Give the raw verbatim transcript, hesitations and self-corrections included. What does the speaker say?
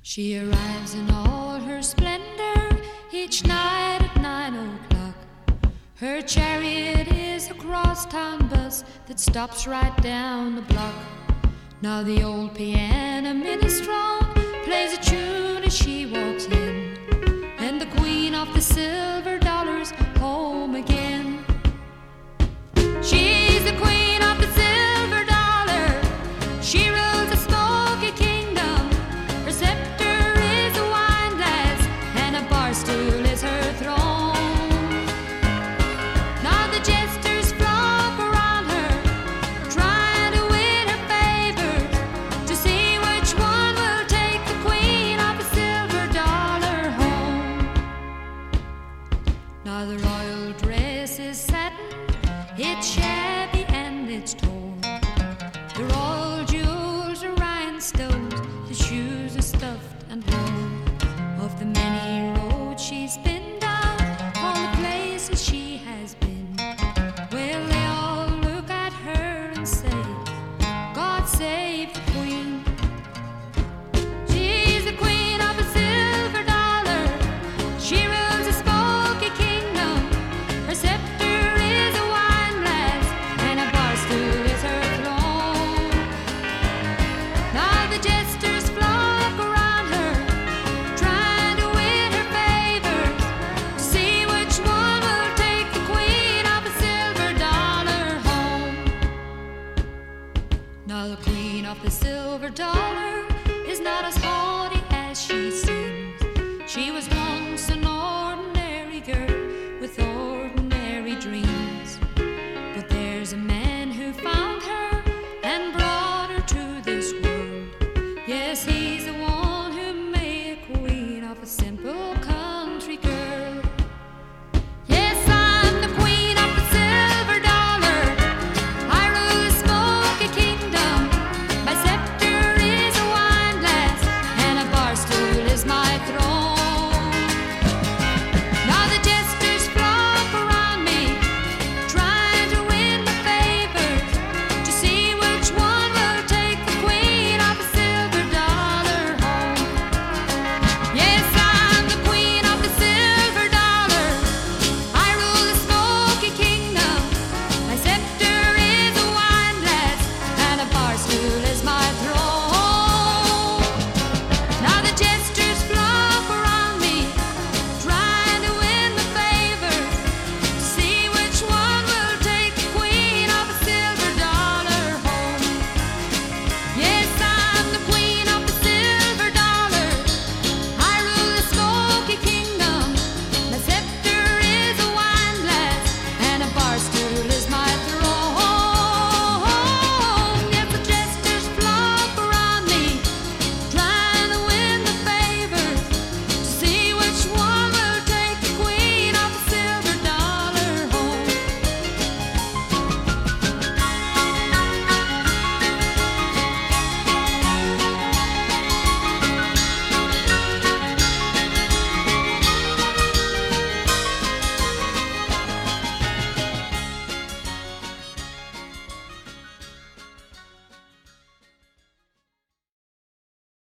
She arrives in all her splendor each night at nine o'clock. Her chariot is a crosstown bus that stops right down the block. Now the old piano minestrone plays a tune as she walks in, and the queen of the silver dollars home again. She's the queen of the silver dollar. She rules a smoky kingdom. Her scepter is a wine glass, and a bar stool is her throne. Now the jesters flock around her, trying to win her favor, to see which one will take the queen of the silver dollar home. Now the royal dress is satin, it's shabby and it's torn. The royal jewels are rhinestones, the shoes are stuffed and worn. Of the many roads she's been down, all the places she has been, well, they all look at her and say, God save the queen. She's the queen of the silver dollar. She rules a smoky kingdom. Her scepter is a wine glass, and a bar stool is her throne. Now the jesters flock around her, trying to win her favor, to see which one will take the queen of the silver dollar home. Now the queen of the silver dollar is not as haughty as she seems. She was once an